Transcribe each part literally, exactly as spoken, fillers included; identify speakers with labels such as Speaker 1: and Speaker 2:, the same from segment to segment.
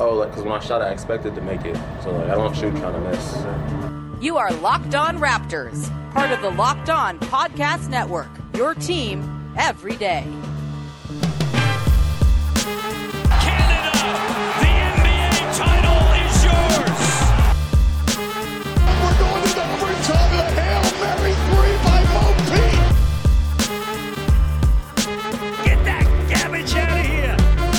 Speaker 1: Oh, like, because when I shot, I expected to make it. So, like, I don't shoot trying to miss.
Speaker 2: You are Locked On Raptors, part of the Locked On Podcast Network, your team every day.
Speaker 3: Canada, the N B A title is yours.
Speaker 4: We're going to the overtime of the Hail Mary three by Mo Pete.
Speaker 3: Get that garbage out of here.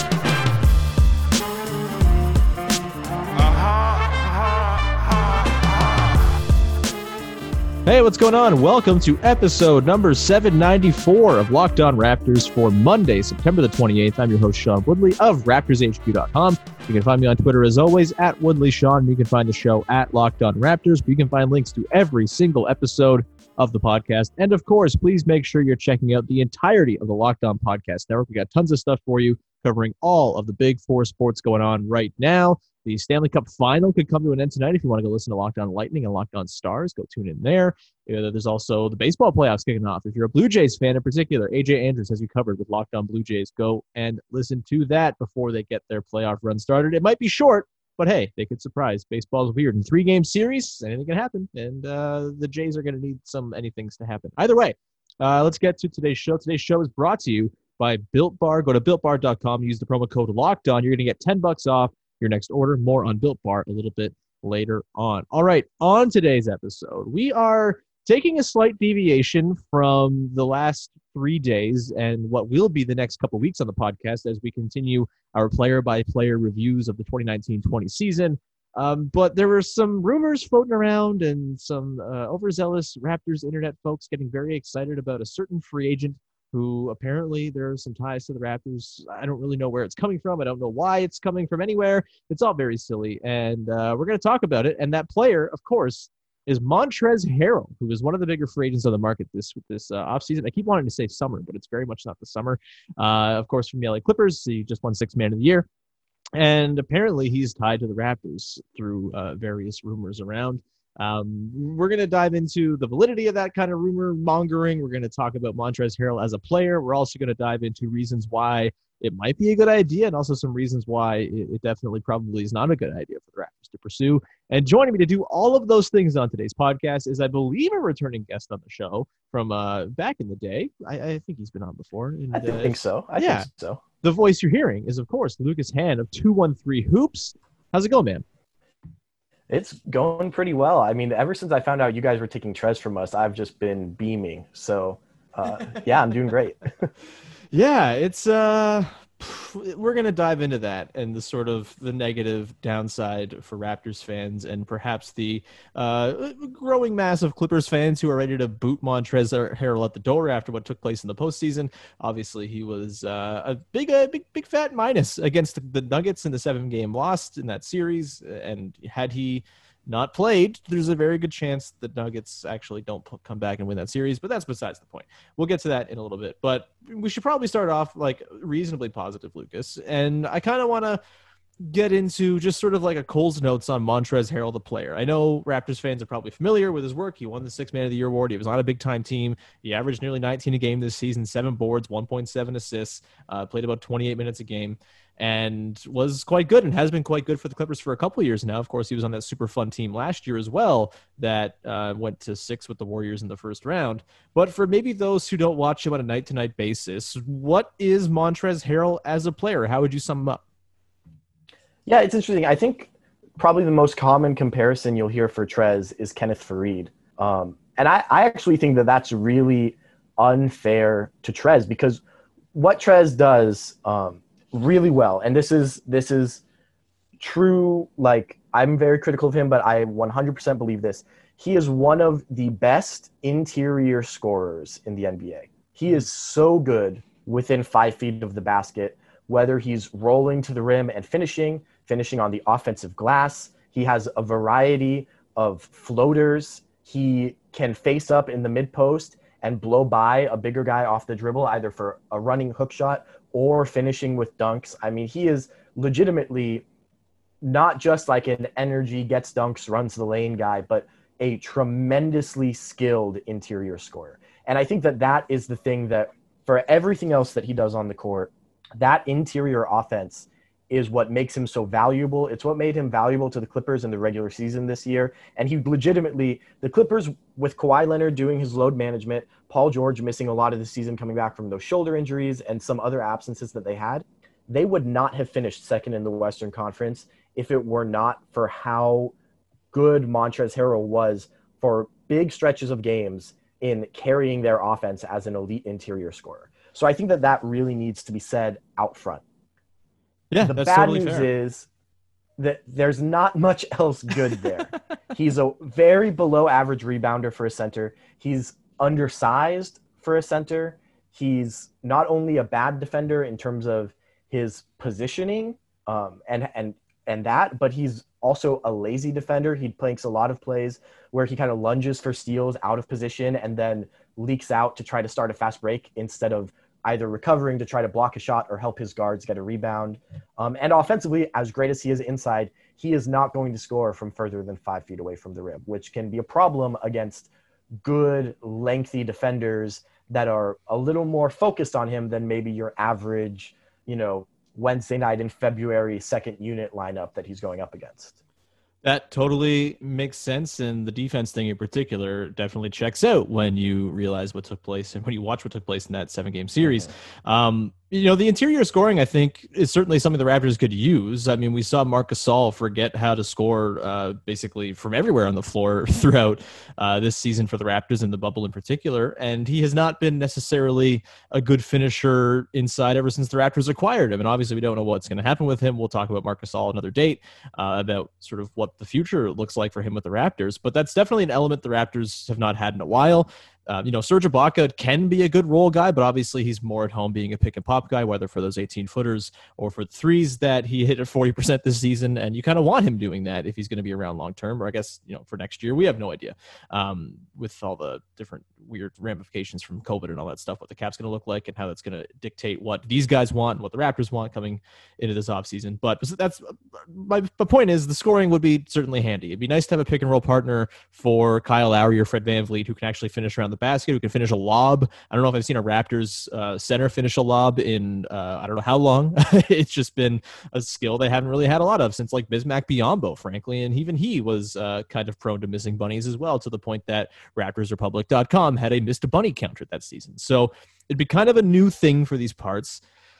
Speaker 5: Hey, what's going on? Welcome to episode number seven ninety-four of Locked On Raptors for Monday, September the twenty-eighth. I'm your host, Sean Woodley of Raptors H Q dot com. You can find me on Twitter, as always, at WoodleySean. You can find the show at Locked On Raptors. You can find links to every single episode of the podcast. And, of course, please make sure you're checking out the entirety of the Locked On Podcast Network. We got tons of stuff for you covering all of the big four sports going on right now. The Stanley Cup Final could come to an end tonight. If you want to go listen to Locked On Lightning and Locked On Stars, go tune in there. Uh, there's also the baseball playoffs kicking off. If you're a Blue Jays fan in particular, A J Andrews has you covered with Locked On Blue Jays. Go and listen to that before they get their playoff run started. It might be short, but hey, they could surprise. Baseball's weird. In three-game series, anything can happen, and uh, the Jays are going to need some anythings to happen. Either way, uh, let's get to today's show. Today's show is brought to you by Built Bar. Go to built bar dot com. Use the promo code Locked On. You're going to get ten bucks off your next order. More on Built Bar a little bit later on. All right, on today's episode, we are taking a slight deviation from the last three days and what will be the next couple weeks on the podcast as we continue our player-by-player reviews of the twenty nineteen twenty season. Um, but there were some rumors floating around and some uh, overzealous Raptors internet folks getting very excited about a certain free agent who apparently there are some ties to the Raptors. I don't really know where it's coming from. I don't know why it's coming from anywhere. It's all very silly, and uh, we're going to talk about it. And that player, of course, is Montrezl Harrell, who is one of the bigger free agents on the market this this uh, offseason. I keep wanting to say summer, but it's very much not the summer. Uh, of course, from the L A Clippers, he just won Sixth Man of the Year. And apparently he's tied to the Raptors through uh, various rumors around. Um, we're going to dive into the validity of that kind of rumor mongering. We're going to talk about Montrezl Harrell as a player. We're also going to dive into reasons why it might be a good idea and also some reasons why it, it definitely probably is not a good idea for the Raptors to pursue. And joining me to do all of those things on today's podcast is, I believe, a returning guest on the show from uh, back in the day. I, I think he's been on before. And,
Speaker 6: I think,
Speaker 5: uh,
Speaker 6: think so. I
Speaker 5: yeah.
Speaker 6: think so.
Speaker 5: The voice you're hearing is, of course, Lucas Hand of two one three Hoops. How's it going, man?
Speaker 6: It's going pretty well. I mean, ever since I found out you guys were taking Trez from us, I've just been beaming. So, uh, yeah, I'm doing great.
Speaker 5: Yeah, it's uh, we're gonna dive into that and the sort of the negative downside for Raptors fans and perhaps the uh, growing mass of Clippers fans who are ready to boot Montrezl Harrell at the door after what took place in the postseason. Obviously, he was uh, a big, uh, big, big fat minus against the Nuggets in the seven-game loss in that series, and had he not played, there's a very good chance the Nuggets actually don't p- come back and win that series, but that's besides the point. We'll get to that in a little bit, but we should probably start off like reasonably positive, Lucas. And I kind of want to get into just sort of like a Cole's notes on Montrezl Harrell, the player. I know Raptors fans are probably familiar with his work. He won the Sixth Man of the Year award. He was on a big-time team. He averaged nearly nineteen a game this season, seven boards, one point seven assists, uh, played about twenty-eight minutes a game, and was quite good and has been quite good for the Clippers for a couple of years now. Of course, he was on that super fun team last year as well that uh, went to six with the Warriors in the first round. But for maybe those who don't watch him on a night-to-night basis, what is Montrezl Harrell as a player? How would you sum him up?
Speaker 6: Yeah, it's interesting. I think probably the most common comparison you'll hear for Trez is Kenneth Faried. Um, and I, I actually think that that's really unfair to Trez, because what Trez does um, really well, and this is this is true, like, I'm very critical of him, but I one hundred percent believe this. He is one of the best interior scorers in the N B A. He is so good within five feet of the basket, whether he's rolling to the rim and finishing, finishing on the offensive glass. He has a variety of floaters. He can face up in the mid post and blow by a bigger guy off the dribble, either for a running hook shot or finishing with dunks. I mean, he is legitimately not just like an energy, gets dunks, runs the lane guy, but a tremendously skilled interior scorer. And I think that that is the thing that, for everything else that he does on the court, that interior offense is what makes him so valuable. It's what made him valuable to the Clippers in the regular season this year. And he legitimately, the Clippers with Kawhi Leonard doing his load management, Paul George missing a lot of the season coming back from those shoulder injuries and some other absences that they had, they would not have finished second in the Western Conference if it were not for how good Montrezl Harrell was for big stretches of games in carrying their offense as an elite interior scorer. So I think that that really needs to be said out front.
Speaker 5: Yeah,
Speaker 6: the
Speaker 5: that's
Speaker 6: bad
Speaker 5: totally
Speaker 6: news
Speaker 5: fair.
Speaker 6: is that there's not much else good there. He's a very below average rebounder for a center. He's undersized for a center. He's not only a bad defender in terms of his positioning um, and and and that, but he's also a lazy defender. He makes a lot of plays where he kind of lunges for steals out of position and then leaks out to try to start a fast break instead of either recovering to try to block a shot or help his guards get a rebound. Um, and offensively, as great as he is inside, he is not going to score from further than five feet away from the rim, which can be a problem against good, lengthy defenders that are a little more focused on him than maybe your average, you know, Wednesday night in February second unit lineup that he's going up against.
Speaker 5: That totally makes sense, and the defense thing in particular definitely checks out when you realize what took place and when you watch what took place in that seven-game series. Um, you know, the interior scoring, I think, is certainly something the Raptors could use. I mean, we saw Marc Gasol forget how to score uh, basically from everywhere on the floor throughout uh, this season for the Raptors and the bubble in particular, and he has not been necessarily a good finisher inside ever since the Raptors acquired him. And obviously, we don't know what's going to happen with him. We'll talk about Marc Gasol another date uh, about sort of what the future looks like for him with the Raptors, but that's definitely an element the Raptors have not had in a while. Uh, you know, Serge Ibaka can be a good role guy, but obviously he's more at home being a pick and pop guy, whether for those eighteen footers or for the threes that he hit at forty percent this season. And you kind of want him doing that if he's going to be around long term, or I guess, you know, for next year, we have no idea um, with all the different weird ramifications from COVID and all that stuff, what the cap's going to look like and how that's going to dictate what these guys want and what the Raptors want coming into this offseason. But that's my, my point is the scoring would be certainly handy. It'd be nice to have a pick and roll partner for Kyle Lowry or Fred VanVleet who can actually finish around the basket, who can finish a lob. I don't know if I've seen a Raptors uh, center finish a lob in uh, I don't know how long. It's just been a skill they haven't really had a lot of since like Bismack Biyombo, frankly, and even he was uh, kind of prone to missing bunnies as well, to the point that Raptors Republic dot com had a missed a bunny counter that season. So it'd be kind of a new thing for these parts.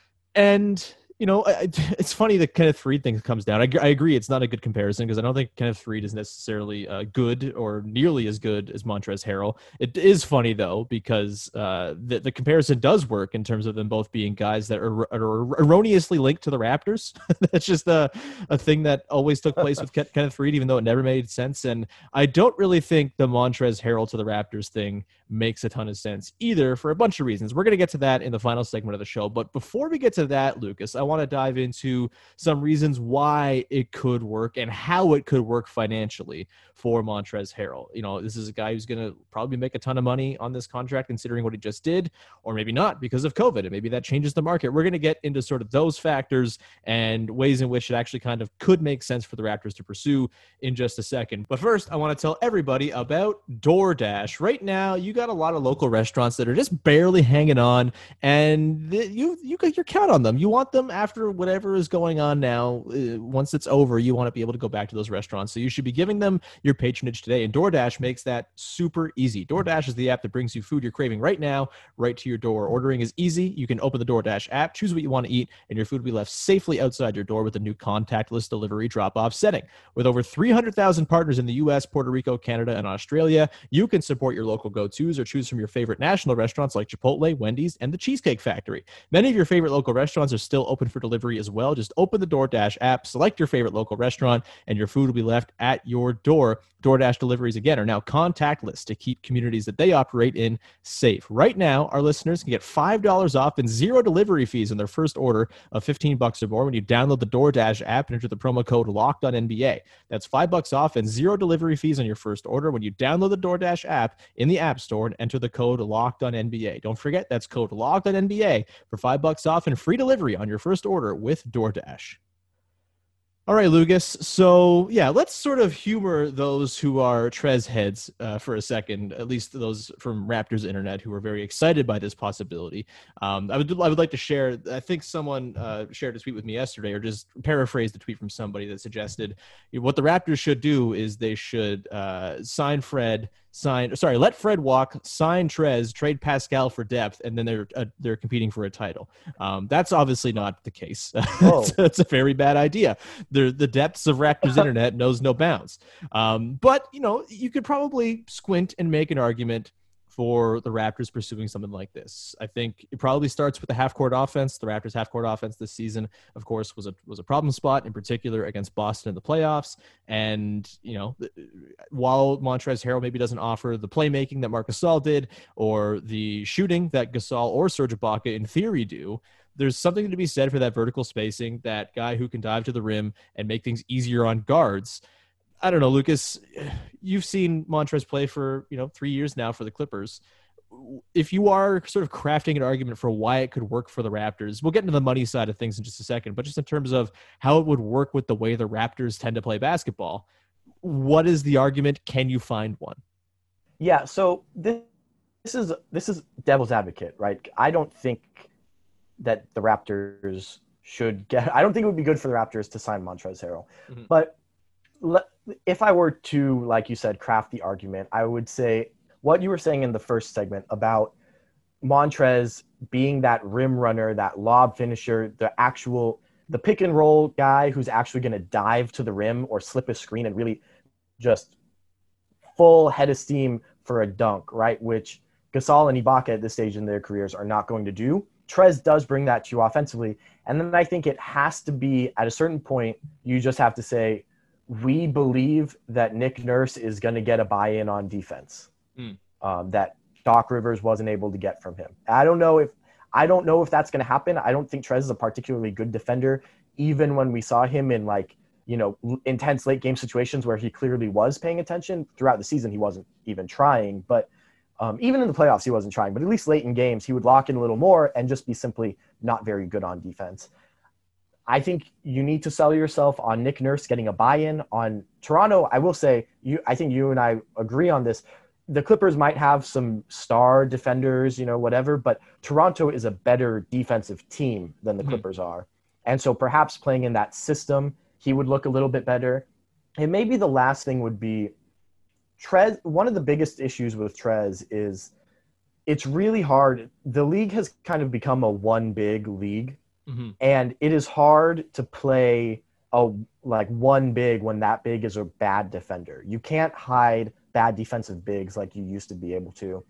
Speaker 5: And you know, it's funny that Kenneth Faried thing comes down. I, I agree it's not a good comparison because I don't think Kenneth Faried is necessarily uh, good or nearly as good as Montrezl Harrell. It is funny, though, because uh, the, the comparison does work in terms of them both being guys that are, are erroneously linked to the Raptors. That's just a, a thing that always took place with Ken, Kenneth Faried, even though it never made sense. And I don't really think the Montrezl Harrell to the Raptors thing makes a ton of sense either, for a bunch of reasons. We're going to get to that in the final segment of the show. But before we get to that, Lucas, I want to dive into some reasons why it could work and how it could work financially for Montrezl Harrell. You know, this is a guy who's going to probably make a ton of money on this contract considering what he just did, or maybe not because of COVID, and maybe that changes the market. We're going to get into sort of those factors and ways in which it actually kind of could make sense for the Raptors to pursue in just a second. But first, I want to tell everybody about DoorDash. Right now, you got a lot of local restaurants that are just barely hanging on, and th- you you got your count on them. You want them after whatever is going on now. Uh, once it's over, you want to be able to go back to those restaurants. So you should be giving them your patronage today, and DoorDash makes that super easy. DoorDash is the app that brings you food you're craving right now, right to your door. Ordering is easy. You can open the DoorDash app, choose what you want to eat, and your food will be left safely outside your door with a new contactless delivery drop-off setting. With over three hundred thousand partners in the U S, Puerto Rico, Canada, and Australia, you can support your local go-tos or choose from your favorite national restaurants like Chipotle, Wendy's, and the Cheesecake Factory. Many of your favorite local restaurants are still open for delivery as well. Just open the DoorDash app, select your favorite local restaurant, and your food will be left at your door. DoorDash deliveries, again, are now contactless to keep communities that they operate in safe. Right now, our listeners can get five dollars off and zero delivery fees on their first order of fifteen bucks or more when you download the DoorDash app and enter the promo code LOCKEDONNBA. That's five bucks off and zero delivery fees on your first order when you download the DoorDash app in the App Store and enter the code LOCKEDONNBA. Don't forget, that's code LOCKEDONNBA for five bucks off and free delivery on your first order with DoorDash. All right, Lucas. So, yeah, let's sort of humor those who are Trez heads uh, for a second, at least those from Raptors Internet who are very excited by this possibility. Um, I would I would like to share, I think someone uh, shared a tweet with me yesterday, or just paraphrased the tweet from somebody that suggested what the Raptors should do is they should uh, sign Fred, sign, sorry, let Fred walk, sign Trez, trade Pascal for depth, and then they're uh, they're competing for a title. Um, that's obviously not the case.
Speaker 6: Oh.
Speaker 5: It's, it's a very bad idea. The, the depths of Raptors Internet knows no bounds. Um, but, you know, you could probably squint and make an argument for the Raptors pursuing something like this. I think it probably starts with the half-court offense. The Raptors' half-court offense this season, of course, was a was a problem spot, in particular against Boston in the playoffs. And, you know, while Montrezl Harrell maybe doesn't offer the playmaking that Marc Gasol did, or the shooting that Gasol or Serge Ibaka in theory do, there's something to be said for that vertical spacing, that guy who can dive to the rim and make things easier on guards. I don't know, Lucas, you've seen Montrez play for, you know, three years now for the Clippers. If you are sort of crafting an argument for why it could work for the Raptors, we'll get into the money side of things in just a second, but just in terms of how it would work with the way the Raptors tend to play basketball, what is the argument? Can you find one?
Speaker 6: Yeah, so this, this is this is devil's advocate, right? I don't think that the Raptors should get – I don't think it would be good for the Raptors to sign Montrezl Harrell. Mm-hmm. But le, if I were to, like you said, craft the argument, I would say what you were saying in the first segment about Montrez being that rim runner, that lob finisher, the actual – the pick and roll guy who's actually going to dive to the rim or slip a screen and really just full head of steam for a dunk, right, which Gasol and Ibaka at this stage in their careers are not going to do. Trez does bring that to you offensively. And then I think it has to be, at a certain point, you just have to say, we believe that Nick Nurse is going to get a buy-in on defense mm. um, that Doc Rivers wasn't able to get from him. I don't know if I don't know if that's going to happen. I don't think Trez is a particularly good defender, even when we saw him in like, you know, intense late game situations where he clearly was paying attention. Throughout the season, he wasn't even trying, but Um, even in the playoffs, he wasn't trying, but at least late in games, he would lock in a little more and just be simply not very good on defense. I think you need to sell yourself on Nick Nurse getting a buy-in. On Toronto, I will say, you. I think you and I agree on this. The Clippers might have some star defenders, you know, whatever, but Toronto is a better defensive team than the mm-hmm. Clippers are. And so perhaps playing in that system, he would look a little bit better. And maybe the last thing would be, Trez, one of the biggest issues with Trez is it's really hard. The league has kind of become a one big league, mm-hmm. and it is hard to play a like one big when that big is a bad defender. You can't hide bad defensive bigs like you used to be able to.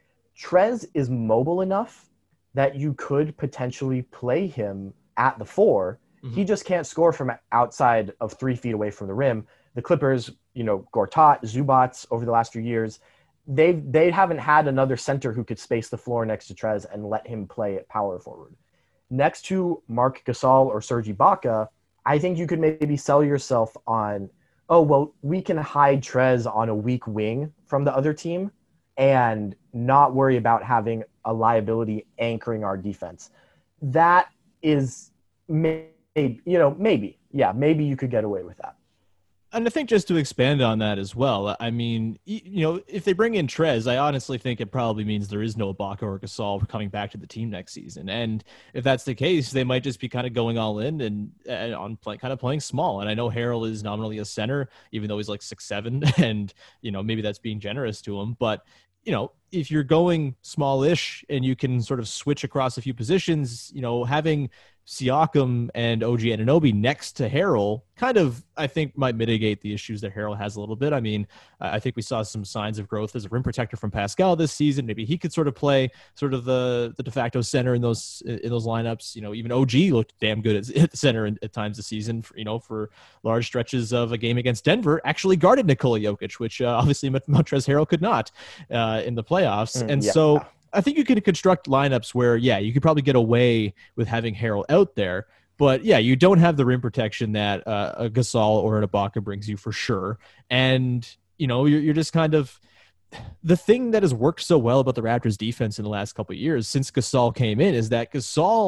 Speaker 6: Trez is mobile enough that you could potentially play him at the four. Mm-hmm. He just can't score from outside of three feet away from the rim. The Clippers, you know, Gortat, Zubats over the last few years, they they haven't had another center who could space the floor next to Trez and let him play at power forward. Next to Marc Gasol or Serge Ibaka, I think you could maybe sell yourself on, oh, well, we can hide Trez on a weak wing from the other team and not worry about having a liability anchoring our defense. That is maybe, you know, maybe, yeah, maybe you could get away with that.
Speaker 5: And I think just to expand on that as well, I mean, you know, if they bring in Trez, I honestly think it probably means there is no Ibaka or Gasol coming back to the team next season. And if that's the case, they might just be kind of going all in and, and on play, kind of playing small. And I know Harrell is nominally a center, even though he's like six seven, and, you know, maybe that's being generous to him. But, you know, if you're going smallish and you can sort of switch across a few positions, you know, having Siakam and O G Anunoby next to Harrell kind of, I think, might mitigate the issues that Harrell has a little bit. I mean, I think we saw some signs of growth as a rim protector from Pascal this season. Maybe he could sort of play sort of the, the de facto center in those in those lineups. You know, even O G looked damn good at, at center in, at times this season, for, you know, for large stretches of a game against Denver, actually guarded Nikola Jokic, which uh, obviously Montrezl Harrell could not uh, in the playoffs. Mm, and yeah. so I think you could construct lineups where, yeah, you could probably get away with having Harrell out there. But, yeah, you don't have the rim protection that uh, a Gasol or an Ibaka brings you for sure. And, you know, you're, you're just kind of – the thing that has worked so well about the Raptors defense in the last couple of years since Gasol came in is that Gasol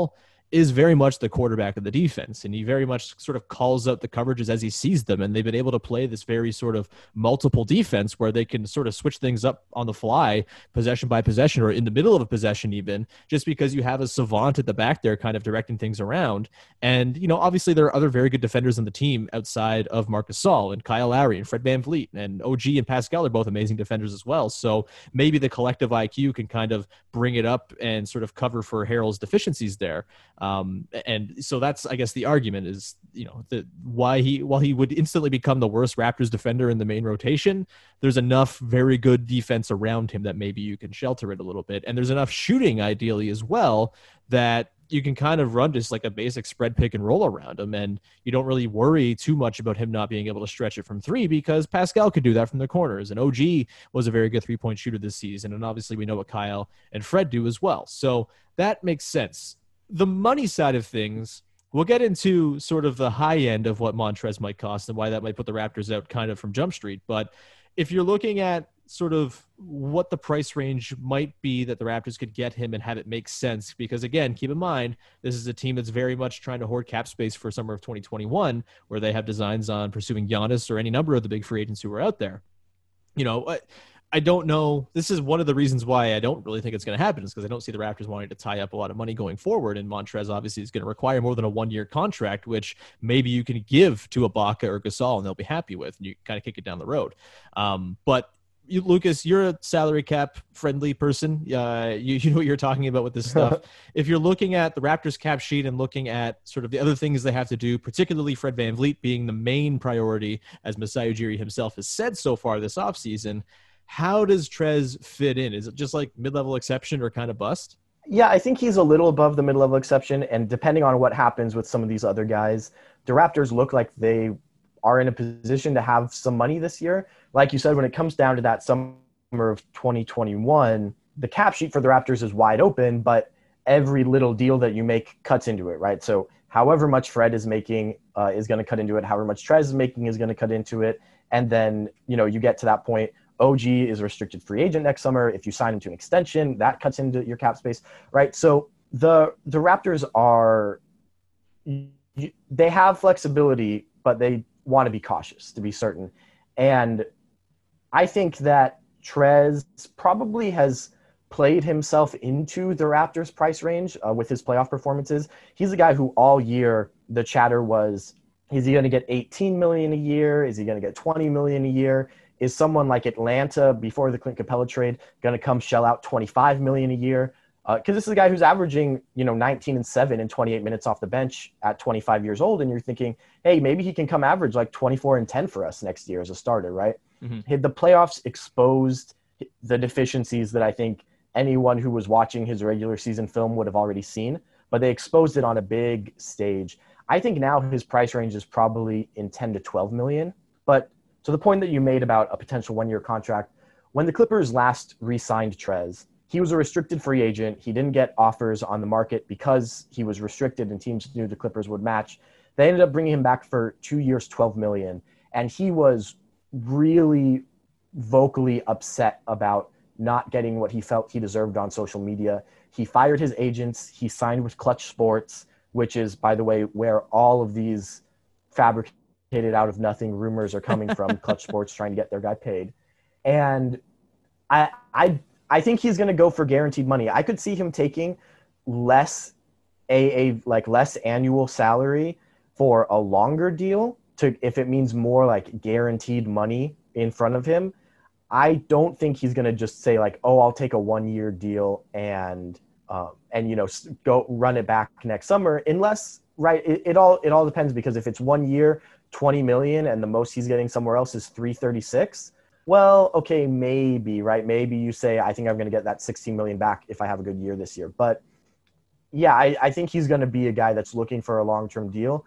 Speaker 5: is very much the quarterback of the defense, and he very much sort of calls out the coverages as he sees them. And they've been able to play this very sort of multiple defense where they can sort of switch things up on the fly, possession by possession, or in the middle of a possession even, just because you have a savant at the back there kind of directing things around. And, you know, obviously there are other very good defenders on the team outside of Marc Gasol and Kyle Lowry and Fred VanVleet, and O G and Pascal are both amazing defenders as well. So maybe the collective I Q can kind of bring it up and sort of cover for Harrell's deficiencies there. Um, and so that's, I guess, the argument is, you know, the, why he, while he would instantly become the worst Raptors defender in the main rotation, there's enough very good defense around him that maybe you can shelter it a little bit. And there's enough shooting ideally as well that you can kind of run just like a basic spread pick and roll around him. And you don't really worry too much about him not being able to stretch it from three, because Pascal could do that from the corners. And O G was a very good three point shooter this season. And obviously we know what Kyle and Fred do as well. So that makes sense. The money side of things, we'll get into sort of the high end of what Montrez might cost and why that might put the Raptors out kind of from Jump Street. But if you're looking at sort of what the price range might be that the Raptors could get him and have it make sense, because again, keep in mind, this is a team that's very much trying to hoard cap space for summer of twenty twenty-one, where they have designs on pursuing Giannis or any number of the big free agents who are out there. You know, I don't know. This is one of the reasons why I don't really think it's going to happen, is because I don't see the Raptors wanting to tie up a lot of money going forward. And Montrez obviously is going to require more than a one-year contract, which maybe you can give to Ibaka or Gasol and they'll be happy with, and you kind of kick it down the road. Um, but you, Lucas, you're a salary cap friendly person. Uh, you, you know what you're talking about with this stuff. If you're looking at the Raptors cap sheet and looking at sort of the other things they have to do, particularly Fred VanVleet being the main priority, as Masai Ujiri himself has said so far this offseason, how does Trez fit in? Is it just like mid-level exception or kind of bust?
Speaker 6: Yeah, I think he's a little above the mid-level exception. And depending on what happens with some of these other guys, the Raptors look like they are in a position to have some money this year. Like you said, when it comes down to that summer of twenty twenty-one, the cap sheet for the Raptors is wide open, but every little deal that you make cuts into it, right? So however much Fred is making uh, is going to cut into it. However much Trez is making is going to cut into it. And then, you know, you get to that point, O G is a restricted free agent next summer. If you sign him to an extension, that cuts into your cap space, right? So the the Raptors are, they have flexibility, but they want to be cautious to be certain. And I think that Trez probably has played himself into the Raptors price range uh, with his playoff performances. He's a guy who all year the chatter was, is he going to get eighteen million dollars a year? Is he going to get twenty million dollars a year? Is someone like Atlanta before the Clint Capella trade going to come shell out twenty-five million dollars a year? Because uh, this is a guy who's averaging, you know, nineteen and seven in twenty-eight minutes off the bench at twenty-five years old. And you're thinking, hey, maybe he can come average like twenty-four and ten for us next year as a starter, right? Mm-hmm. The playoffs exposed the deficiencies that I think anyone who was watching his regular season film would have already seen, but they exposed it on a big stage. I think now his price range is probably in ten to twelve million. But to the point that you made about a potential one-year contract, when the Clippers last re-signed Trez, he was a restricted free agent. He didn't get offers on the market because he was restricted and teams knew the Clippers would match. They ended up bringing him back for two years, twelve million dollars. And he was really vocally upset about not getting what he felt he deserved on social media. He fired his agents. He signed with Clutch Sports, which is, by the way, where all of these fabricated out of nothing rumors are coming from. Clutch Sports trying to get their guy paid. And I I I think he's going to go for guaranteed money. I could see him taking less a, a like less annual salary for a longer deal to if it means more like guaranteed money in front of him. I don't think he's going to just say like, oh, I'll take a one year deal and um, and you know go run it back next summer, unless right it, it all it all depends, because if it's one year, twenty million and the most he's getting somewhere else is three thirty-six, well, okay, maybe, right? Maybe you say, I think I'm going to get that sixteen million back if I have a good year this year. But yeah, I, I think he's going to be a guy that's looking for a long-term deal.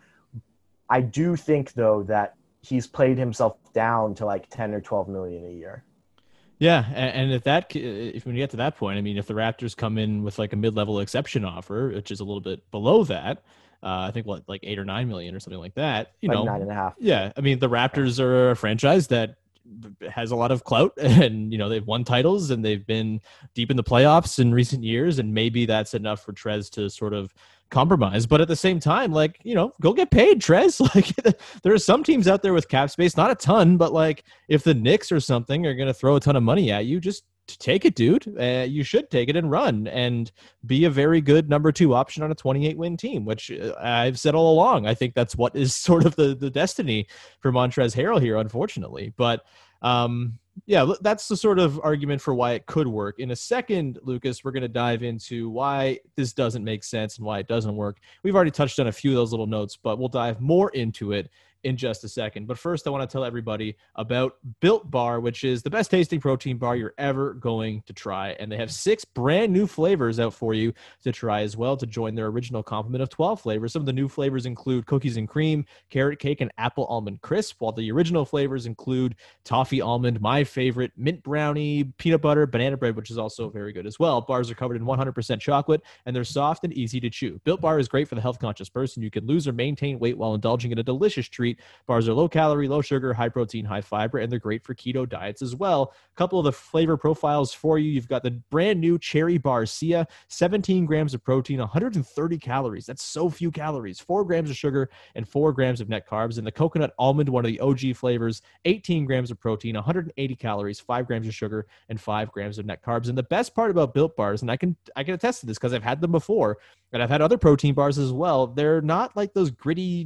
Speaker 6: I do think though that he's played himself down to like ten or twelve million a year.
Speaker 5: Yeah, and if that, if when you get to that point, I mean, if the Raptors come in with like a mid-level exception offer, which is a little bit below that, uh, I think what like eight or nine million or something like that, you
Speaker 6: like
Speaker 5: know,
Speaker 6: nine and a half.
Speaker 5: Yeah, I mean, the Raptors are a franchise that has a lot of clout, and, you know, they've won titles and they've been deep in the playoffs in recent years. And maybe that's enough for Trez to sort of compromise. But at the same time, like, you know, go get paid, Trez. Like, there are some teams out there with cap space, not a ton, but like if the Knicks or something are going to throw a ton of money at you, just take it, dude. Uh, you should take it and run and be a very good number two option on a twenty-eight win team, which I've said all along. I think that's what is sort of the, the destiny for Montrezl Harrell here, unfortunately. But um, yeah, that's the sort of argument for why it could work. In a second, Lucas, we're going to dive into why this doesn't make sense and why it doesn't work. We've already touched on a few of those little notes, but we'll dive more into it in just a second. But first, I want to tell everybody about Built Bar, which is the best tasting protein bar you're ever going to try. And they have six brand new flavors out for you to try as well, to join their original complement of twelve flavors. Some of the new flavors include cookies and cream, carrot cake, and apple almond crisp, while the original flavors include toffee almond, my favorite, mint brownie, peanut butter, banana bread, which is also very good as well. Bars are covered in one hundred percent chocolate, and they're soft and easy to chew. Built Bar is great for the health-conscious person. You can lose or maintain weight while indulging in a delicious treat. Bars are low calorie, low sugar, high protein, high fiber, and they're great for keto diets as well. A couple of the flavor profiles for you. You've got the brand new Cherry Barcia, seventeen grams of protein, one hundred thirty calories. That's so few calories. four grams of sugar and four grams of net carbs. And the Coconut Almond, one of the O G flavors, eighteen grams of protein, one hundred eighty calories, five grams of sugar, and five grams of net carbs. And the best part about Built Bars, and I can I can attest to this because I've had them before, and I've had other protein bars as well, they're not like those gritty,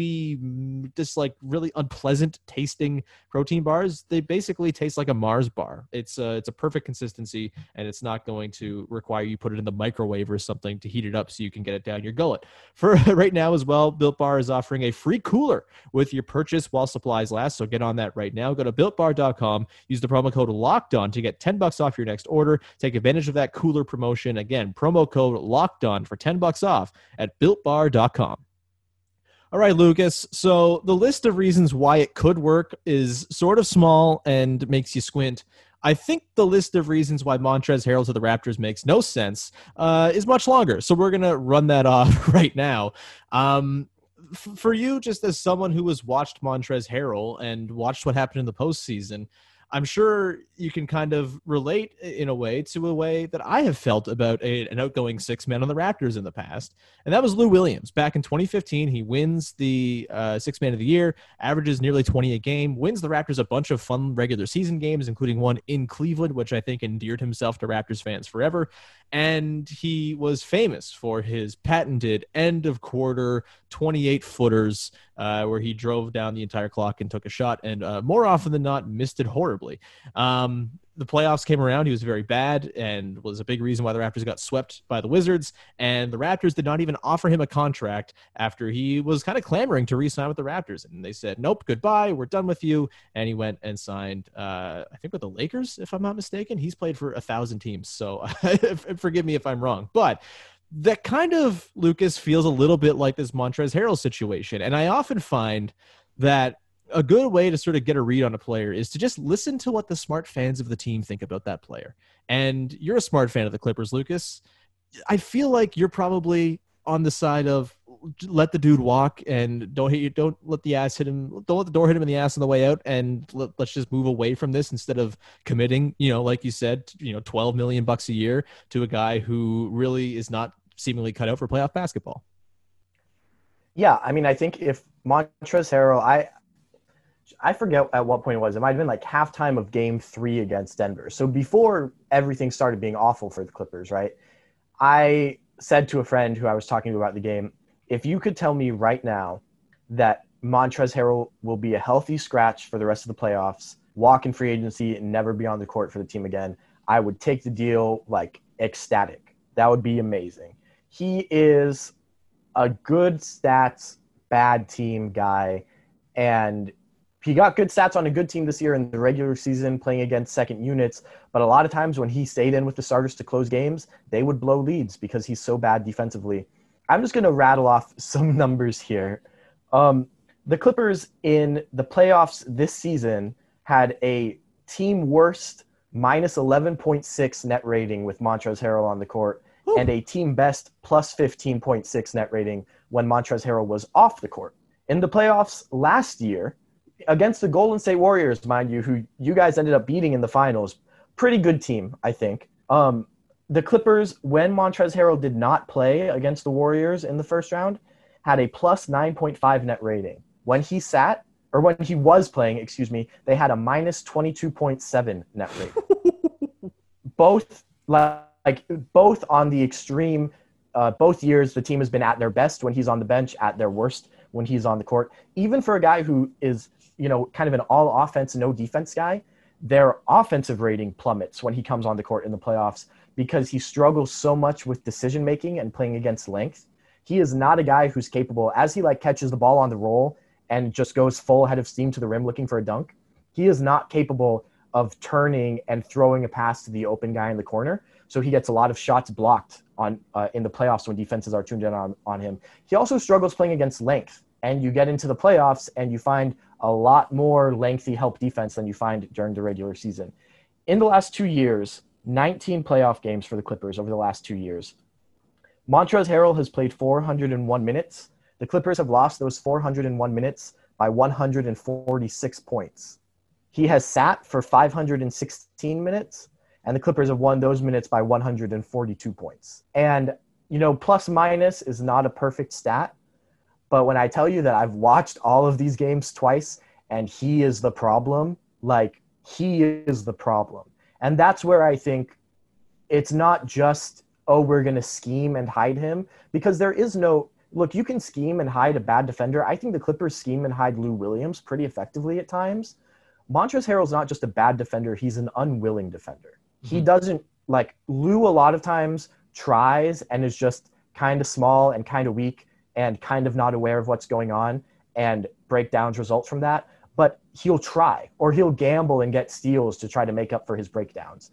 Speaker 5: chewy, just like really unpleasant tasting protein bars. They basically taste like a Mars bar. It's a, it's a perfect consistency, and it's not going to require you put it in the microwave or something to heat it up so you can get it down your gullet. For right now as well, Built Bar is offering a free cooler with your purchase while supplies last. So get on that right now. Go to built bar dot com. Use the promo code Locked On to get ten bucks off your next order. Take advantage of that cooler promotion. Again, promo code Locked On for ten bucks off at built bar dot com. All right, Lucas. So the list of reasons why it could work is sort of small and makes you squint. I think the list of reasons why Montrezl Harrell to the Raptors makes no sense uh, is much longer. So we're going to run that off right now. Um, f- for you, just as someone who has watched Montrezl Harrell and watched what happened in the postseason, I'm sure you can kind of relate in a way to a way that I have felt about a, an outgoing six man on the Raptors in the past. And that was Lou Williams. Back in twenty fifteen, he wins the uh, six man of the year, averages nearly twenty a game, wins the Raptors a bunch of fun regular season games, including one in Cleveland, which I think endeared himself to Raptors fans forever. And he was famous for his patented end of quarter twenty-eight footers uh, where he drove down the entire clock and took a shot, and uh, more often than not missed it horribly. Um, the playoffs came around. He was very bad and was a big reason why the Raptors got swept by the Wizards. And the Raptors did not even offer him a contract after he was kind of clamoring to re-sign with the Raptors. And they said, nope, goodbye, we're done with you. And he went and signed, uh, I think with the Lakers, if I'm not mistaken. He's played for a thousand teams. So forgive me if I'm wrong. But that kind of, Lucas, feels a little bit like this Montrezl Harrell situation. And I often find that a good way to sort of get a read on a player is to just listen to what the smart fans of the team think about that player. And you're a smart fan of the Clippers, Lucas. I feel like you're probably on the side of let the dude walk and don't hit you. Don't let the ass hit him. Don't let the door hit him in the ass on the way out. And let, let's just move away from this instead of committing, you know, like you said, you know, twelve million bucks a year to a guy who really is not seemingly cut out for playoff basketball.
Speaker 6: Yeah. I mean, I think if Montrezl Harrell, I, I forget at what point it was. It might have been like halftime of game three against Denver. So before everything started being awful for the Clippers, right? I said to a friend who I was talking to about the game, if you could tell me right now that Montrezl Harrell will be a healthy scratch for the rest of the playoffs, walk in free agency and never be on the court for the team again, I would take the deal like ecstatic. That would be amazing. He is a good stats, bad team guy. And he got good stats on a good team this year in the regular season playing against second units. But a lot of times when he stayed in with the starters to close games, they would blow leads because he's so bad defensively. I'm just going to rattle off some numbers here. Um, the Clippers in the playoffs this season had a team worst minus eleven point six net rating with Montrezl Harrell on the court Ooh. and a team best plus fifteen point six net rating when Montrezl Harrell was off the court. In the playoffs last year, against the Golden State Warriors, mind you, who you guys ended up beating in the finals. Pretty good team, I think. Um, the Clippers, when Montrezl Harrell did not play against the Warriors in the first round, had a plus nine point five net rating. When he sat, or when he was playing, excuse me, they had a minus twenty-two point seven net rating. both, like, both on the extreme, uh, both years the team has been at their best when he's on the bench, at their worst when he's on the court. Even for a guy who is, you know, kind of an all offense, no defense guy, their offensive rating plummets when he comes on the court in the playoffs because he struggles so much with decision making and playing against length. He is not a guy who's capable, as he like catches the ball on the roll and just goes full head of steam to the rim looking for a dunk. He is not capable of turning and throwing a pass to the open guy in the corner. So he gets a lot of shots blocked on uh, in the playoffs when defenses are tuned in on, on him. He also struggles playing against length. And you get into the playoffs and you find a lot more lengthy help defense than you find during the regular season. In the last two years, nineteen playoff games for the Clippers over the last two years. Montrezl Harrell has played four hundred one minutes. The Clippers have lost those four hundred one minutes by one hundred forty-six points. He has sat for five hundred sixteen minutes, and the Clippers have won those minutes by one hundred forty-two points. And, you know, plus minus is not a perfect stat. But when I tell you that I've watched all of these games twice and he is the problem, like he is the problem. And that's where I think it's not just, oh, we're going to scheme and hide him, because there is no, look, you can scheme and hide a bad defender. I think the Clippers scheme and hide Lou Williams pretty effectively at times. Montrezl Harrell's not just a bad defender. He's an unwilling defender. Mm-hmm. He doesn't, like, Lou a lot of times tries and is just kind of small and kind of weak and kind of not aware of what's going on, and breakdowns result from that. But he'll try, or he'll gamble and get steals to try to make up for his breakdowns.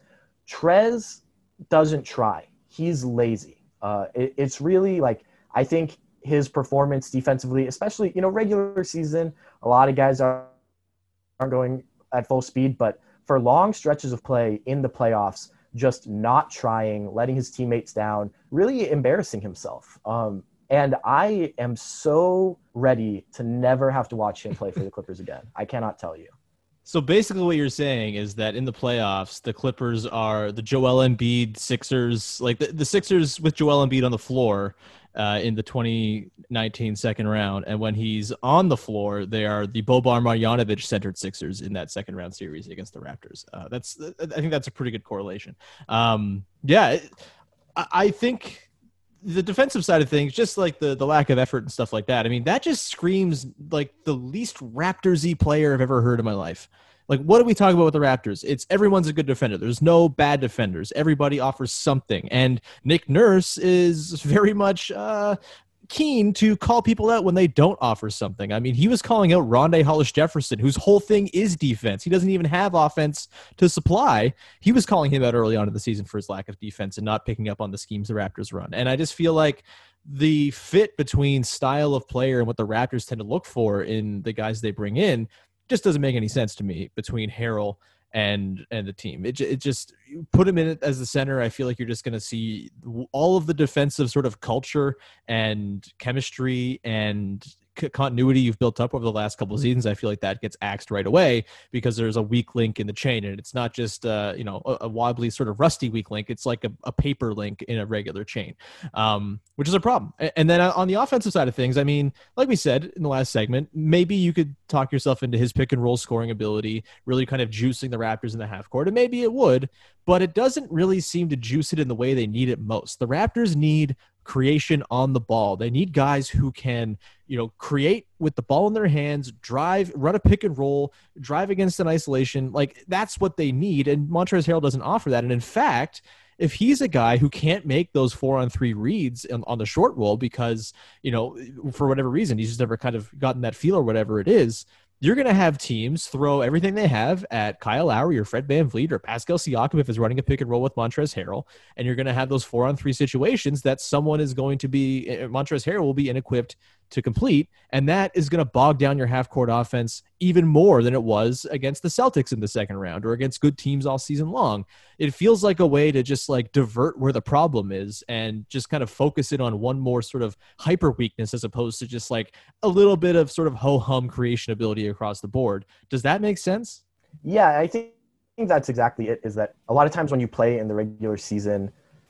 Speaker 6: Trez doesn't try. He's lazy. Uh, it, it's really like, I think his performance defensively, especially, you know, regular season, a lot of guys are, aren't going at full speed, but for long stretches of play in the playoffs, just not trying, letting his teammates down, really embarrassing himself. Um, And I am so ready to never have to watch him play for the Clippers again. I cannot tell you.
Speaker 5: So basically what you're saying is that in the playoffs, the Clippers are the Joel Embiid Sixers, like the, the Sixers with Joel Embiid on the floor uh, in the twenty nineteen second round. And when he's on the floor, they are the Boban Marjanovic centered Sixers in that second round series against the Raptors. Uh, that's I think that's a pretty good correlation. Um, yeah, I, I think the defensive side of things, just like the, the lack of effort and stuff like that, I mean, that just screams like the least Raptors-y player I've ever heard in my life. Like, what do we talk about with the Raptors? It's everyone's a good defender. There's no bad defenders. Everybody offers something. And Nick Nurse is very much uh, keen to call people out when they don't offer something. I mean, he was calling out Rondé Hollis-Jefferson, whose whole thing is defense. He doesn't even have offense to supply. He was calling him out early on in the season for his lack of defense and not picking up on the schemes the Raptors run. And I just feel like the fit between style of player and what the Raptors tend to look for in the guys they bring in just doesn't make any sense to me between Harrell and and the team. It, it just, put him in it as the center. I feel like you're just going to see all of the defensive sort of culture and chemistry and c- continuity you've built up over the last couple of seasons. I feel like that gets axed right away because there's a weak link in the chain, and it's not just uh, you know a, a wobbly sort of rusty weak link. It's like a, a paper link in a regular chain, um, which is a problem. And then on the offensive side of things, I mean, like we said in the last segment, maybe you could talk yourself into his pick and roll scoring ability, really kind of juicing the Raptors in the half court, and maybe it would, but it doesn't really seem to juice it in the way they need it most. The Raptors need creation on the ball. They need guys who can, you know, create with the ball in their hands, drive, run a pick and roll, drive against an isolation. Like, that's what they need. And Montrezl Harrell doesn't offer that. And in fact, if he's a guy who can't make those four on three reads on, on the short roll because, you know, for whatever reason, he's just never kind of gotten that feel or whatever it is, you're going to have teams throw everything they have at Kyle Lowry or Fred VanVleet or Pascal Siakam if it's running a pick and roll with Montrezl Harrell, and you're going to have those four on three situations that someone is going to be, Montrezl Harrell will be inequipped to complete, and that is going to bog down your half-court offense even more than it was against the Celtics in the second round or against good teams all season long. It feels like a way to just like divert where the problem is and just kind of focus it on one more sort of hyper weakness as opposed to just like a little bit of sort of ho-hum creation ability across the board. Does that make sense?
Speaker 6: Yeah, I think, I think that's exactly it, is that a lot of times when you play in the regular season,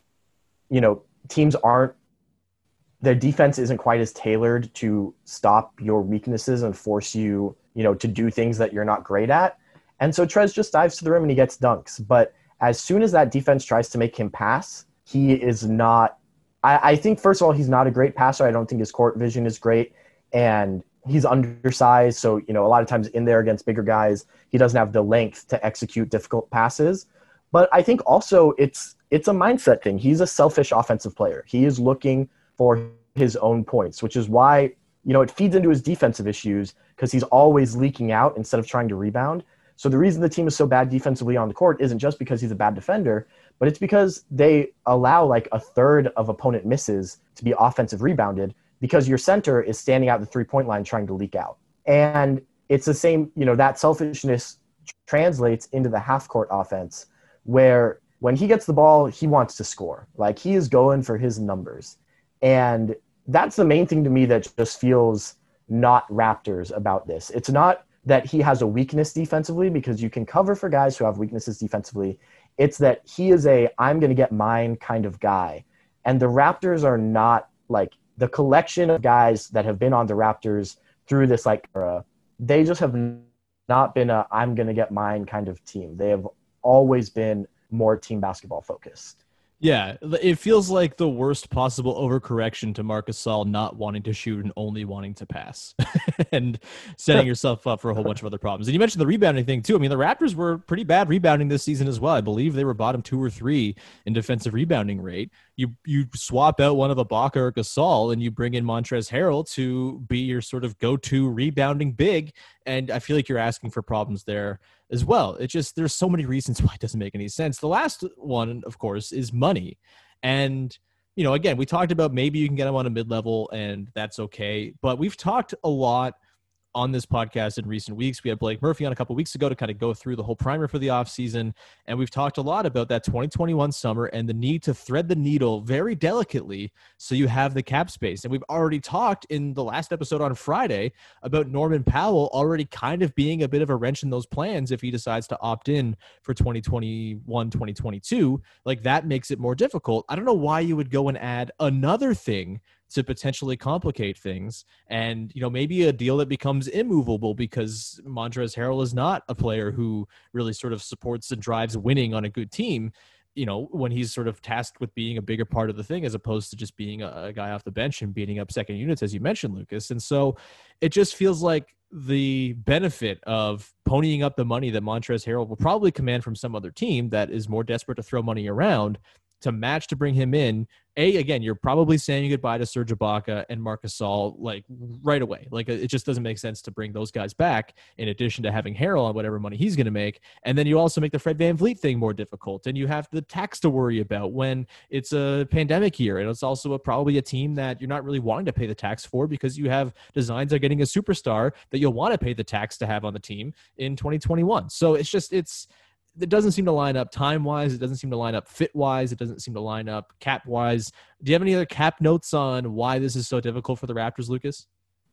Speaker 6: you know, teams aren't, their defense isn't quite as tailored to stop your weaknesses and force you, you know, to do things that you're not great at. And so Trez just dives to the rim and he gets dunks. But as soon as that defense tries to make him pass, he is not, I, I think, first of all, he's not a great passer. I don't think his court vision is great. And he's undersized. So, you know, a lot of times in there against bigger guys, he doesn't have the length to execute difficult passes. But I think also it's, it's a mindset thing. He's a selfish offensive player. He is looking for his own points, which is why, you know, it feeds into his defensive issues because he's always leaking out instead of trying to rebound. So the reason the team is so bad defensively on the court isn't just because he's a bad defender, but it's because they allow like a third of opponent misses to be offensive rebounded because your center is standing out the three-point line trying to leak out. And it's the same, you know, that selfishness translates into the half-court offense where when he gets the ball, he wants to score. Like he is going for his numbers. And that's the main thing to me that just feels not Raptors about this. It's not that he has a weakness defensively because you can cover for guys who have weaknesses defensively. It's that he is a I'm going to get mine kind of guy. And the Raptors are not like the collection of guys that have been on the Raptors through this like era. They just have not been a I'm going to get mine kind of team. They have always been more team basketball focused.
Speaker 5: Yeah, it feels like the worst possible overcorrection to Marc Gasol not wanting to shoot and only wanting to pass and setting yourself up for a whole bunch of other problems. And you mentioned the rebounding thing too. I mean, the Raptors were pretty bad rebounding this season as well. I believe they were bottom two or three in defensive rebounding rate. You you swap out one of Ibaka or Gasol and you bring in Montrezl Harrell to be your sort of go-to rebounding big. And I feel like you're asking for problems there as well. It just, there's so many reasons why it doesn't make any sense. The last one, of course, is money. And, you know, again, we talked about maybe you can get him on a mid-level and that's okay. But we've talked a lot on this podcast in recent weeks. We had Blake Murphy on a couple of weeks ago to kind of go through the whole primer for the offseason. And we've talked a lot about that twenty twenty-one summer and the need to thread the needle very delicately so you have the cap space. And we've already talked in the last episode on Friday about Norman Powell already kind of being a bit of a wrench in those plans if he decides to opt in for twenty twenty-one, twenty twenty-two. Like that makes it more difficult. I don't know why you would go and add another thing to potentially complicate things. And, you know, maybe a deal that becomes immovable because Montrezl Harrell is not a player who really sort of supports and drives winning on a good team, you know, when he's sort of tasked with being a bigger part of the thing as opposed to just being a, a guy off the bench and beating up second units, as you mentioned, Lucas. And so it just feels like the benefit of ponying up the money that Montrezl Harrell will probably command from some other team that is more desperate to throw money around to match to bring him in. A, again, you're probably saying goodbye to Serge Ibaka and Marc Gasol like right away. Like it just doesn't make sense to bring those guys back in addition to having Harrell on whatever money he's going to make. And then you also make the Fred VanVleet thing more difficult. And you have the tax to worry about when it's a pandemic year. And it's also a, probably a team that you're not really wanting to pay the tax for because you have designs on getting a superstar that you'll want to pay the tax to have on the team in twenty twenty-one. So it's just, it's, it doesn't seem to line up time-wise. It doesn't seem to line up fit-wise. It doesn't seem to line up cap-wise. Do you have any other cap notes on why this is so difficult for the Raptors, Lucas?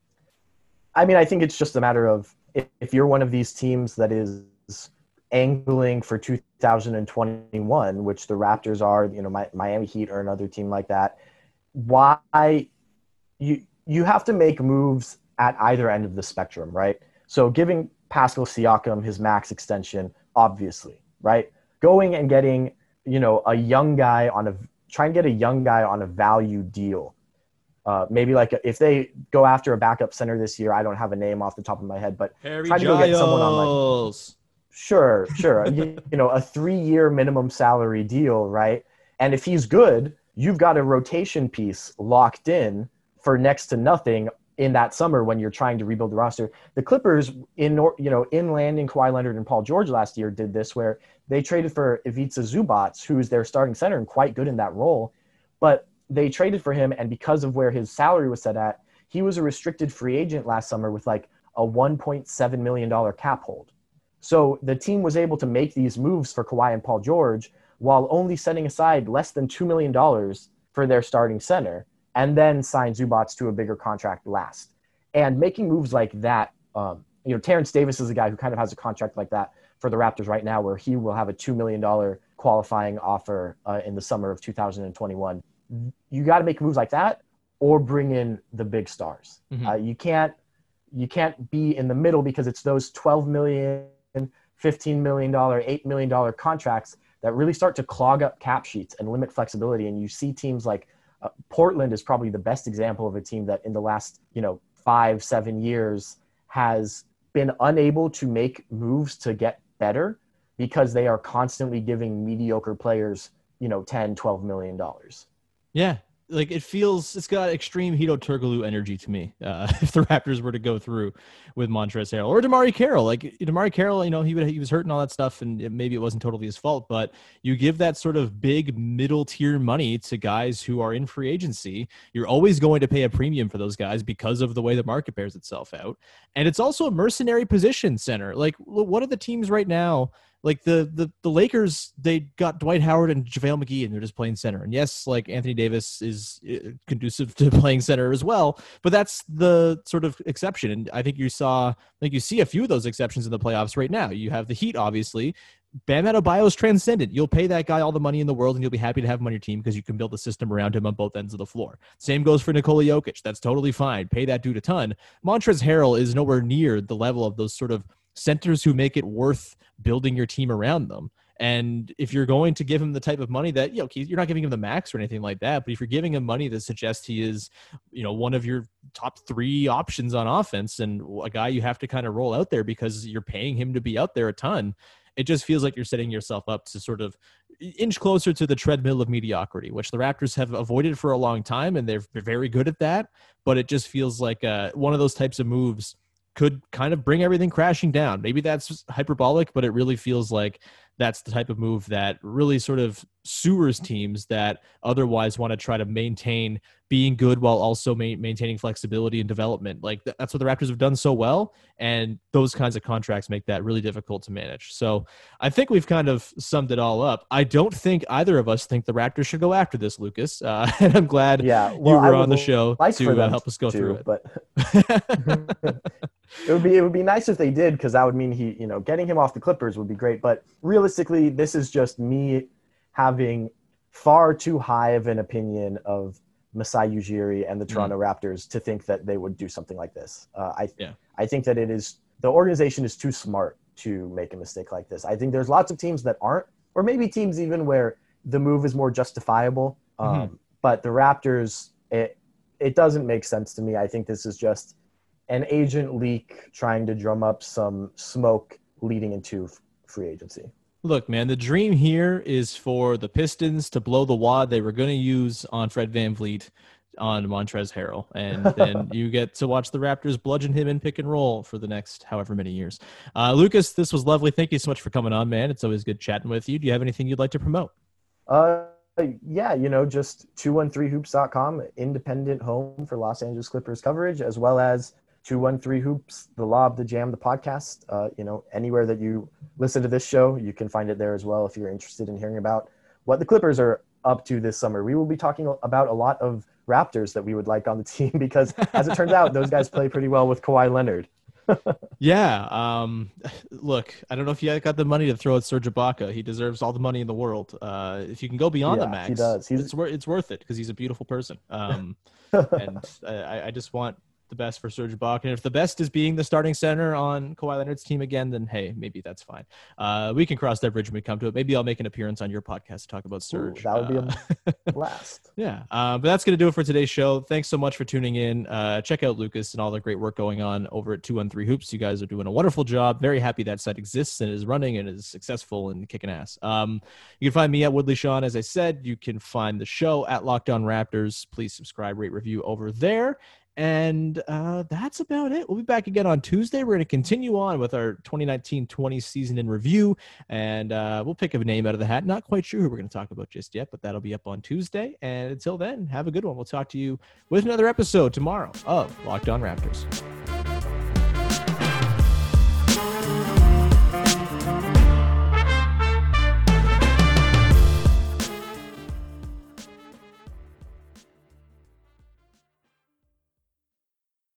Speaker 6: I mean, I think it's just a matter of if, if you're one of these teams that is angling for two thousand twenty-one, which the Raptors are, you know, my, Miami Heat or another team like that, why you you have to make moves at either end of the spectrum, right? So giving Pascal Siakam his max extension, obviously, right? Going and getting, you know, a young guy on a try and get a young guy on a value deal. Uh, maybe like a, if they go after a backup center this year, I don't have a name off the top of my head, but
Speaker 5: Harry
Speaker 6: try to go get someone on like sure, sure, you, you know, a three-year minimum salary deal, right? And if he's good, you've got a rotation piece locked in for next to nothing in that summer when you're trying to rebuild the roster. The Clippers, in you know, in landing Kawhi Leonard and Paul George last year, did this where they traded for Ivica Zubac, who's their starting center and quite good in that role, but they traded for him, and because of where his salary was set at, he was a restricted free agent last summer with like a one point seven million dollars cap hold. So the team was able to make these moves for Kawhi and Paul George while only setting aside less than two million dollars for their starting center, and then sign Zubac to a bigger contract last. And making moves like that, um, you know, Terrence Davis is a guy who kind of has a contract like that for the Raptors right now, where he will have a two million dollars qualifying offer uh, in the summer of two thousand twenty-one. You got to make moves like that or bring in the big stars. Mm-hmm. Uh, you can't, you can't be in the middle, because it's those twelve million dollars, fifteen million dollars, eight million dollars contracts that really start to clog up cap sheets and limit flexibility. And you see teams like uh, Portland is probably the best example of a team that in the last, you know, five, seven years has been unable to make moves to get better because they are constantly giving mediocre players, you know, ten, twelve million dollars.
Speaker 5: Yeah. Like it feels, it's got extreme Hito Turkoglu energy to me. Uh, if the Raptors were to go through with Montrezl Harrell or DeMarre Carroll, like DeMarre Carroll, you know, he would, he was hurt and all that stuff, and it, maybe it wasn't totally his fault, but you give that sort of big middle tier money to guys who are in free agency. You're always going to pay a premium for those guys because of the way the market bears itself out. And it's also a mercenary position center. Like what are the teams right now? Like the, the the Lakers, they got Dwight Howard and JaVale McGee, and they're just playing center. And yes, like Anthony Davis is conducive to playing center as well, but that's the sort of exception. And I think you saw, like you see a few of those exceptions in the playoffs right now. You have the Heat, obviously. Bam Adebayo is transcendent. You'll pay that guy all the money in the world, and you'll be happy to have him on your team because you can build a system around him on both ends of the floor. Same goes for Nikola Jokic. That's totally fine. Pay that dude a ton. Montrezl Harrell is nowhere near the level of those sort of centers who make it worth building your team around them. And if you're going to give him the type of money that, you know, you're not giving him the max or anything like that, but if you're giving him money that suggests he is, you know, one of your top three options on offense and a guy you have to kind of roll out there because you're paying him to be out there a ton, it just feels like you're setting yourself up to sort of inch closer to the treadmill of mediocrity, which the Raptors have avoided for a long time, and they're very good at that. But it just feels like uh, one of those types of moves could kind of bring everything crashing down. Maybe that's hyperbolic, but it really feels like that's the type of move that really sort of sewers teams that otherwise want to try to maintain being good while also ma- maintaining flexibility and development. Like th- that's what the Raptors have done so well. And those kinds of contracts make that really difficult to manage. So I think we've kind of summed it all up. I don't think either of us think the Raptors should go after this, Lucas. Uh, and I'm glad
Speaker 6: yeah, well,
Speaker 5: you were on the show
Speaker 6: like
Speaker 5: to uh, help us go
Speaker 6: to,
Speaker 5: through it.
Speaker 6: But it would be, it would be nice if they did, because that would mean he, you know, getting him off the Clippers would be great. But realistically, this is just me having far too high of an opinion of Masai Ujiri and the Toronto mm. Raptors to think that they would do something like this. Uh, I yeah. I think that it is the organization is too smart to make a mistake like this. I think there's lots of teams that aren't, or maybe teams even where the move is more justifiable. Um, mm-hmm. But the Raptors, it it doesn't make sense to me. I think this is just an agent leak trying to drum up some smoke leading into f- free agency.
Speaker 5: Look, man, the dream here is for the Pistons to blow the wad they were going to use on Fred VanVleet on Montrezl Harrell. And then you get to watch the Raptors bludgeon him in pick and roll for the next however many years. Uh, Lucas, this was lovely. Thank you so much for coming on, man. It's always good chatting with you. Do you have anything you'd like to promote?
Speaker 6: Uh, yeah, you know, just two one three hoops dot com, independent home for Los Angeles Clippers coverage, as well as two one three Hoops, The Lob, The Jam, the podcast. Uh, you know, anywhere that you listen to this show, you can find it there as well if you're interested in hearing about what the Clippers are up to this summer. We will be talking about a lot of Raptors that we would like on the team because, as it turns out, those guys play pretty well with Kawhi Leonard.
Speaker 5: yeah. Um, look, I don't know if you got the money to throw at Serge Ibaka. He deserves all the money in the world. Uh, if you can go beyond
Speaker 6: yeah,
Speaker 5: the max,
Speaker 6: he does. He's...
Speaker 5: It's, wor- it's worth it because he's a beautiful person. Um, and I, I just want the best for Serge Ibaka. And if the best is being the starting center on Kawhi Leonard's team again, then hey, maybe that's fine. Uh, we can cross that bridge when we come to it. Maybe I'll make an appearance on your podcast to talk about Serge.
Speaker 6: Ooh, that would be
Speaker 5: uh,
Speaker 6: a blast.
Speaker 5: Yeah. Uh, but that's going to do it for today's show. Thanks so much for tuning in. Uh, check out Lucas and all the great work going on over at two one three Hoops. You guys are doing a wonderful job. Very happy that site exists and is running and is successful and kicking ass. Um, you can find me at Woodley Sean. As I said, you can find the show at Locked On Raptors. Please subscribe, rate, review over there. And uh, that's about it. We'll be back again on Tuesday. We're going to continue on with our twenty nineteen twenty season in review, and uh, we'll pick a name out of the hat. Not quite sure who we're going to talk about just yet, but that'll be up on Tuesday. And until then, have a good one. We'll talk to you with another episode tomorrow of Locked On Raptors.